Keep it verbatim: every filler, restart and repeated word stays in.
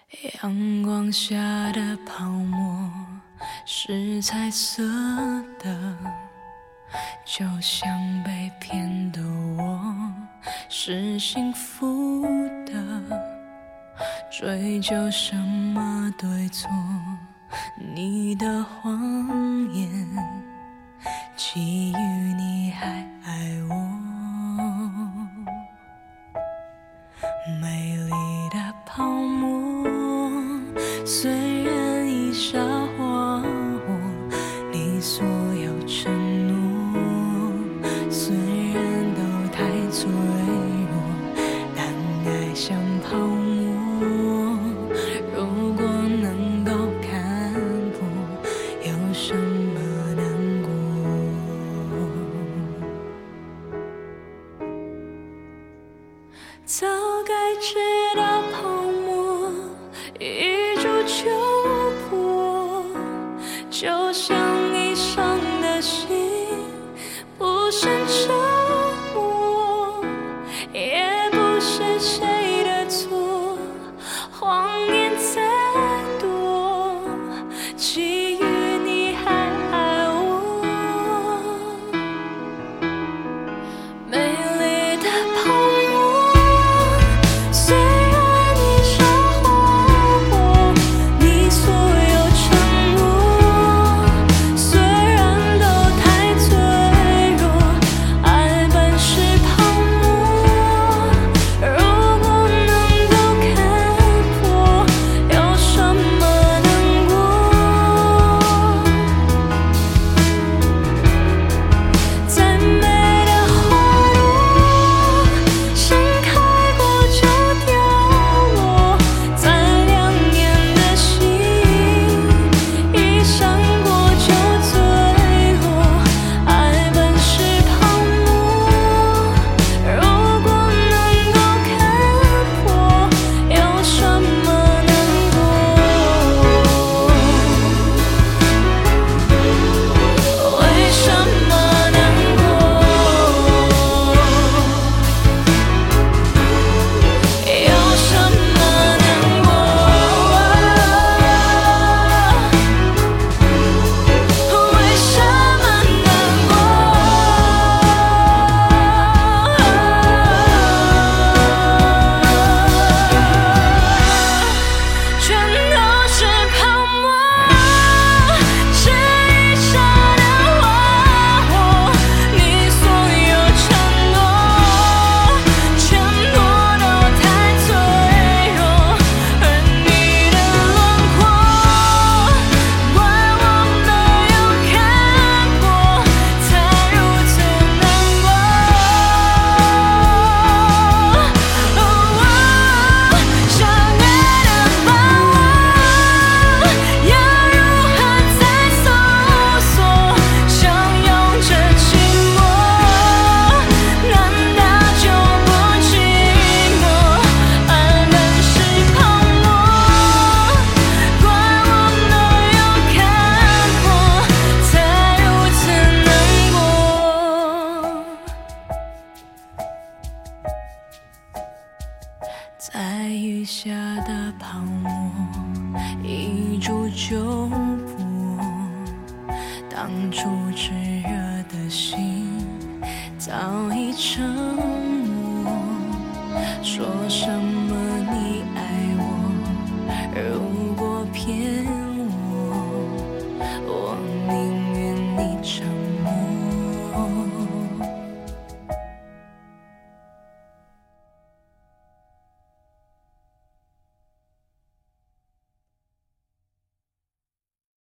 阳光下的泡沫是彩色的，就像被骗的我是幸福的。追究什么对错，你的谎言基于你还爱我。美丽的泡沫虽然已沙化我，你所有承诺虽然都太脆弱，但爱像泡沫，如果能够看破，有什么难过？早该知道泡沫一触就破，就像已伤的心不胜折磨，也不是谁的错，谎言再多，基于你还爱我。美丽的泡沫虽然已沙化我，你所有承诺虽然都太脆弱，爱本是泡沫，如果能够看破，有什么难过？再美的花朵盛开过就凋落，再亮眼的星一闪过就坠落，爱本是泡沫，如果能够看破，有什么难过？为什么难过？有什么难过？为什么难过？全都是泡沫，是一刹的花火，你所有承诺全部都太脆弱，而你的轮廓怪我没有看破，才如此难过。想爱的把握，要如何再搜索？相拥着寂寞，难道就不寂寞？爱本是泡沫，怪我没有看破，才如此难过。在雨下的泡沫一触就破，当初炙热的心早已沉默，说什么